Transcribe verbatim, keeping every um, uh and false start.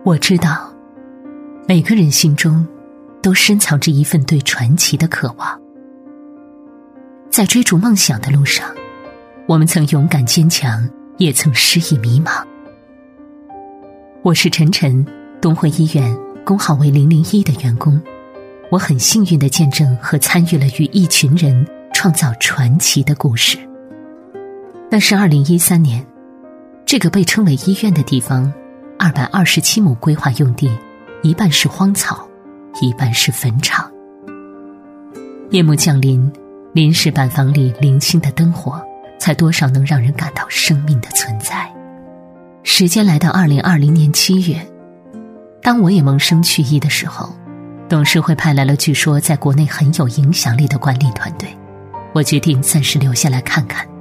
我知道，每个人心中都深藏着一份对传奇的渴望。在追逐梦想的路上，我们曾勇敢坚强，也曾失意迷茫。我是晨晨，东汇医院工号为零零一的员工，我很幸运地见证和参与了与一群人创造传奇的故事。那是二零一三年，这个被称为医院的地方，二百二十七亩规划用地，一半是荒草，一半是坟场。夜幕降临，临时板房里零星的灯火，才多少能让人感到生命的存在。时间来到二零二零年七月，当我也萌生去意的时候，董事会派来了据说在国内很有影响力的管理团队，我决定暂时留下来看看。